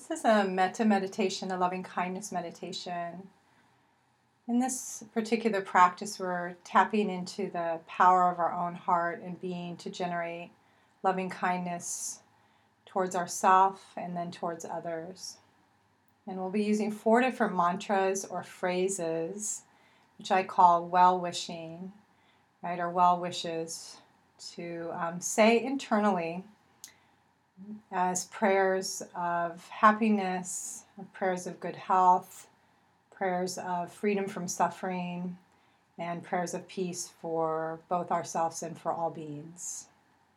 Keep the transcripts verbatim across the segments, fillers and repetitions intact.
This is a metta meditation, a loving kindness meditation. In this particular practice, we're tapping into the power of our own heart and being to generate loving kindness towards ourselves and then towards others. And we'll be using four different mantras or phrases, which I call well-wishing, right, or well wishes, to um, say internally as prayers of happiness, prayers of good health, prayers of freedom from suffering, and prayers of peace for both ourselves and for all beings.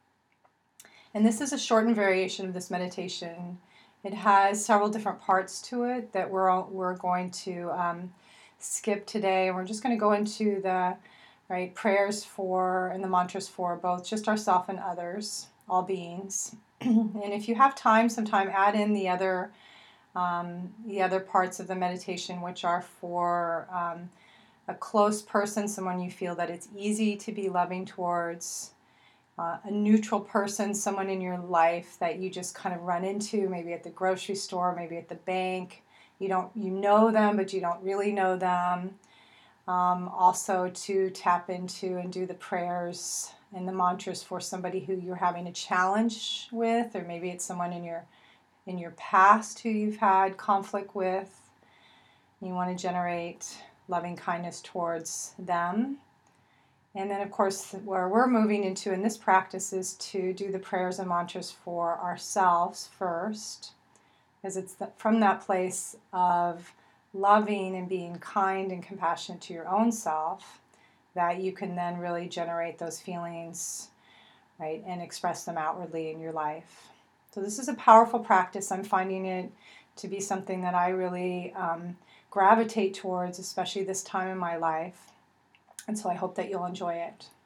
And this is a shortened variation of this meditation. It has several different parts to it that we're we're going to um, skip today. We're just going to go into the right prayers for and the mantras for both just ourselves and others, all beings. And if you have time, sometime add in the other um, the other parts of the meditation, which are for um, a close person, someone you feel that it's easy to be loving towards, uh, a neutral person, someone in your life that you just kind of run into, maybe at the grocery store, maybe at the bank. You don't you know them, but you don't really know them. Um, also to tap into and do the prayers and the mantras for somebody who you're having a challenge with, or maybe it's someone in your in your past who you've had conflict with. You want to generate loving kindness towards them. And then, of course, where we're moving into in this practice is to do the prayers and mantras for ourselves first, because it's the, from that place of loving and being kind and compassionate to your own self that you can then really generate those feelings, right, and express them outwardly in your life. So this is a powerful practice. I'm finding it to be something that I really um, gravitate towards, especially this time in my life. And so I hope that you'll enjoy it.